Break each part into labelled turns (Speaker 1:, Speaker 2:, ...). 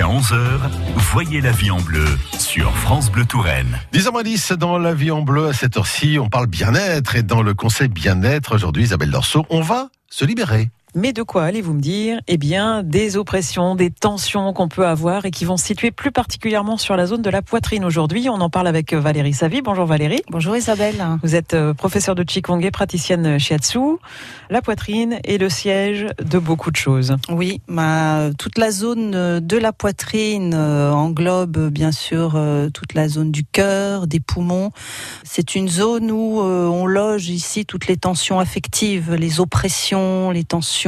Speaker 1: Jusqu'à 11h, voyez la vie en bleu sur France Bleu Touraine.
Speaker 2: 10h10 dans la vie en bleu à cette heure-ci, on parle bien-être et dans le conseil bien-être, aujourd'hui Isabelle Dorso, on va se libérer.
Speaker 3: Mais de quoi allez-vous me dire ? Eh bien, des oppressions, des tensions qu'on peut avoir et qui vont se situer plus particulièrement sur la zone de la poitrine aujourd'hui. On en parle avec Valérie Savy. Bonjour Valérie.
Speaker 4: Bonjour Isabelle.
Speaker 3: Vous êtes professeure de Qigong et praticienne shiatsu. La poitrine est le siège de beaucoup de choses.
Speaker 4: Oui, toute la zone de la poitrine englobe bien sûr toute la zone du cœur, des poumons. C'est une zone où on loge ici toutes les tensions affectives, les oppressions, les tensions,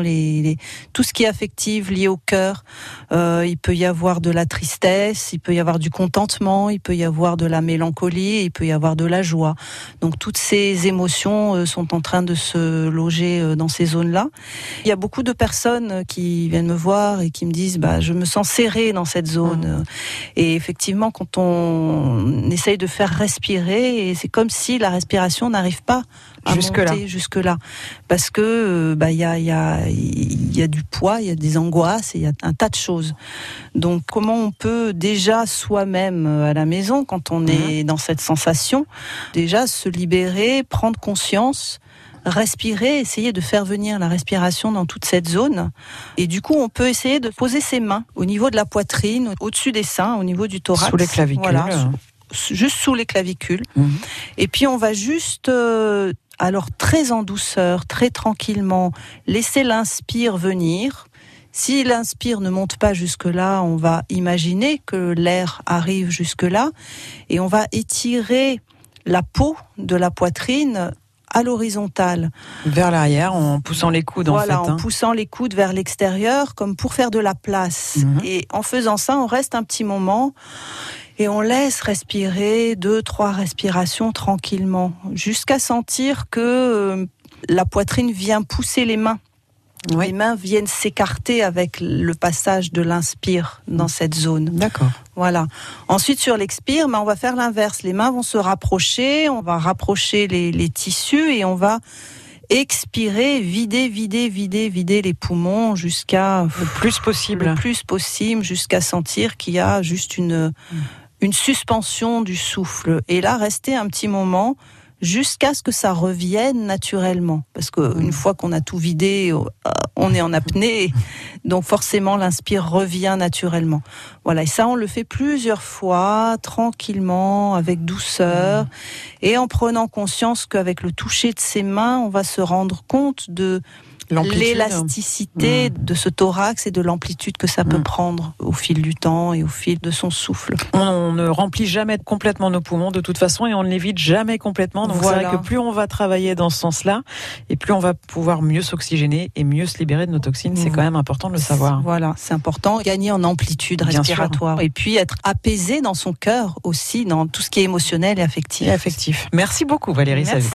Speaker 4: tout ce qui est affectif lié au cœur. Il peut y avoir de la tristesse, il peut y avoir du contentement, il peut y avoir de la mélancolie, il peut y avoir de la joie. Donc toutes ces émotions sont en train de se loger dans ces zones-là. Il y a beaucoup de personnes qui viennent me voir et qui me disent je me sens serrée dans cette zone. Et effectivement, quand on essaye de faire respirer, c'est comme si la respiration n'arrive pas à monter jusque-là. Parce que il y a du poids, il y a des angoisses, il y a un tas de choses. Donc comment on peut déjà soi-même à la maison, quand on est dans cette sensation, déjà se libérer, prendre conscience, respirer, essayer de faire venir la respiration dans toute cette zone. Et du coup, on peut essayer de poser ses mains au niveau de la poitrine, au-dessus des seins, au niveau du thorax.
Speaker 3: Sous les clavicules.
Speaker 4: Voilà, juste sous les clavicules. Et puis on va juste... alors très en douceur, très tranquillement, laisser l'inspire venir. Si l'inspire ne monte pas jusque-là, on va imaginer que l'air arrive jusque-là et on va étirer la peau de la poitrine à l'horizontale.
Speaker 3: Vers l'arrière, en poussant les coudes
Speaker 4: en poussant les coudes vers l'extérieur, comme pour faire de la place. Et en faisant ça, on reste un petit moment... Et on laisse respirer 2-3 respirations tranquillement, jusqu'à sentir que la poitrine vient pousser les mains. Oui. Les mains viennent s'écarter avec le passage de l'inspire dans cette zone.
Speaker 3: D'accord.
Speaker 4: Voilà. Ensuite, sur l'expire, on va faire l'inverse. Les mains vont se rapprocher, on va rapprocher les tissus et on va expirer, vider les poumons jusqu'à...
Speaker 3: Le plus possible,
Speaker 4: jusqu'à sentir qu'il y a juste une suspension du souffle. Et là, rester un petit moment jusqu'à ce que ça revienne naturellement. Parce qu'une fois qu'on a tout vidé, on est en apnée. Donc forcément, l'inspire revient naturellement. Voilà, et ça, on le fait plusieurs fois, tranquillement, avec douceur. Et en prenant conscience qu'avec le toucher de ses mains, on va se rendre compte de l'élasticité de ce thorax et de l'amplitude que ça peut prendre au fil du temps et au fil de son souffle.
Speaker 3: On ne remplit jamais complètement nos poumons de toute façon et on ne les vide jamais complètement. Donc c'est vrai que plus on va travailler dans ce sens-là et plus on va pouvoir mieux s'oxygéner et mieux se libérer de nos toxines. C'est quand même important de le savoir.
Speaker 4: Voilà, c'est important. Gagner en amplitude respiratoire et puis être apaisé dans son cœur aussi, dans tout ce qui est émotionnel et affectif.
Speaker 3: Merci beaucoup Valérie Savy.